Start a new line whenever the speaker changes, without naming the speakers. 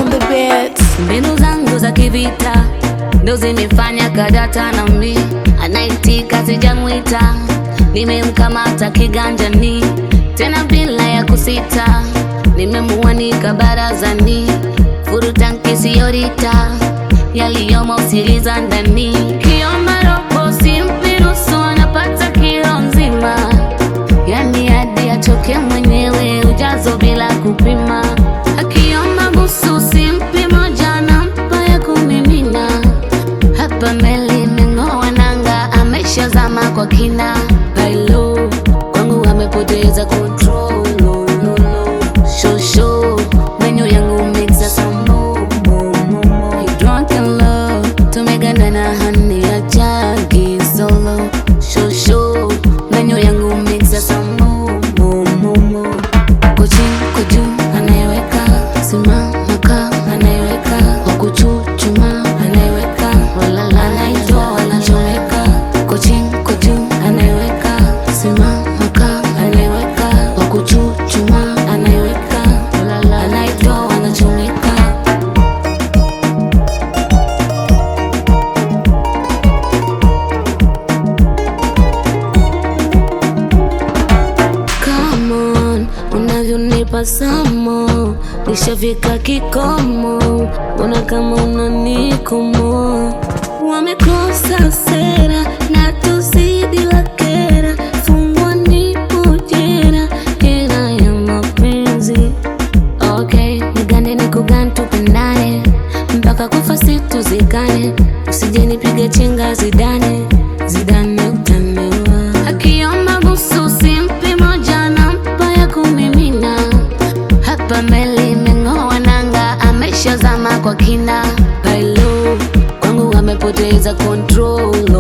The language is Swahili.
on the beat.
Mbinu zangu za kivita ndo zimefanya kadata na mi anaitika sijamwita, nimemkamata kiganjani tena bila ya kusita, nimemuanika barazani, furuta nkisiyorita yaliyomo usiliza ndani, kiomba robo simpi nusu anapata kilo nzima, yani hadi achoke mwenyewe ujazo bila kupima, akiomba busu simpi moja nampa ya kumimina, hapa meli imeng'oa nanga ameshazama kwa kina, bailo kwangu amepoteza control, show menyu yangu mixa sambo, he drunk in love tumegandana hani ya jagi solo, show menyu yangu mixa sambo, kochi koju anayeweka simama ka anayeweka wakuchuchuma anayeweka walala anaitwa wanachomeka, kochi koju anayeweka simama ka anayeweka wakuchuchuma anayeweka walala anaitwa wanachomeka. Come on, unavyonipa samo nishafika kikomo, mbona kama unanikomo, wamekosa sera na tuzidi wakera, fungwa nipo jera, hela ya mapenzi. Okay, nigande nikugane tupendane mpaka kufa situzikane, usije nipige chenga zidane utaniwa, akiomba busu simpi moja nampa ya kumimina, hapa meli imeng'oa nanga ameshazama kwa kina, bailo kwangu amepoteza control,